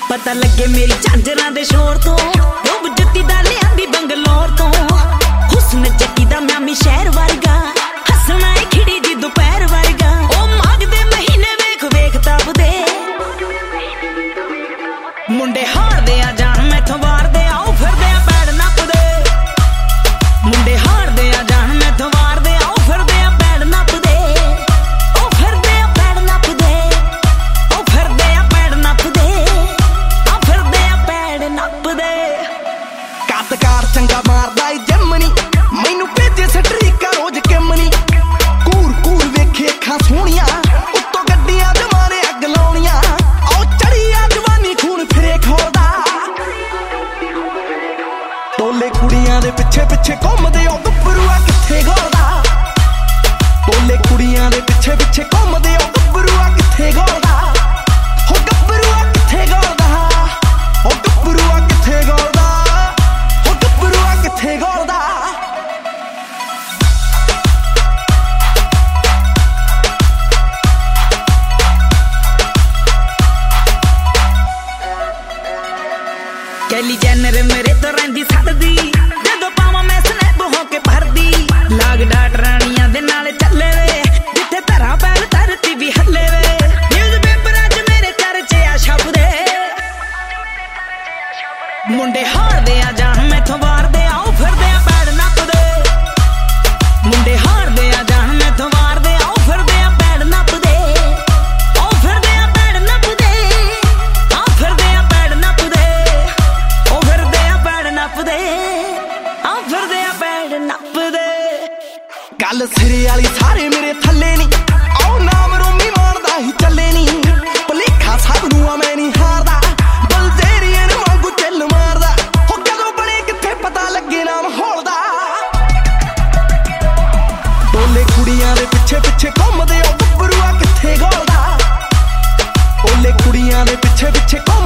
पता लगे मेरी झांजरां दे शोर तो रूप जत्ती दा लियांदी बंगलोर तो हुस्न जक्की दा म्यामी शहर वर्गा हसना है खिड़ी दी दोपहर वर्गा ओ माघ दे महीने वेख वेख तपदे मुंडे हारदे आ जान मैथों वारदे आओ फिरदे आ पैड़ नपदे मुंडे हारदे आ जान मैथों वारदे आओ फिरदे आ पैड़ नपदे ओ फिरदे आ पैड़ नपदे ओ फिरदे आ पैड़ नपदे ओ फिरदे आ पैड़ नपदे कातकार चंगा मारदा ई जमनी मैनू भेजे सटरीका रोज किमनी कूर कूर वेखे अखां सोहणियां उत्तों गड्डियां जमाने अग लाउणियां आओ चढ़ी आ जवानी खून फिरे खोलदा टोले कुड़ियां दे पिछे पिछे घुमदे ओ गब्बरूआ किथे गौलदा टोले कुड़ियां दे पिछे पिछे घुमदे ओ गब्बरूआ किथे गौलदा हो गब्बरूआ किथे गौलदा हो गब्बरूआ किथे गौलदा हो गब्बरूआ किथे गौलदा कैली जैनर मेरे तो रहिंदी सड़दी जदों पावां मैं स्नैप हो के भरदी लाग डाट राणियां दे नाल चले वे जिथे धरा पैर धरती भी हल्ले वे न्यूज़ पेपर अज मेरे चर्चे आ छपदे मुंडे हारदे आ जान मैथों वारदे आओ फिरदे आ पैड़ नपदे मुंडे हारदे आ जान मैथों वारदे आओ फिरदे आ पैड़ नपदे ओ फिरदे आ पैड़ नपदे आ फिरदे आ पैड़ नपदे ओ फिरदे आ पैड़ नपदे आ फिरदे आ पैड़ नपदे गल सिरे वाली सारे मेरे थल्ले नी आओ नाम रोमी मारदा ही चले नी भलेखा सब नूं आ मैं नहीं हारदा बलजेरियन वांगू चिल मारदा हो कदों बने किथे पता लगे ना माहौल दा टोले कुड़ियां दे पिछे पिछे घुमदे ओ गब्बरूआ किथे गौलदा टोले कुड़ियां दे पिछे पिछे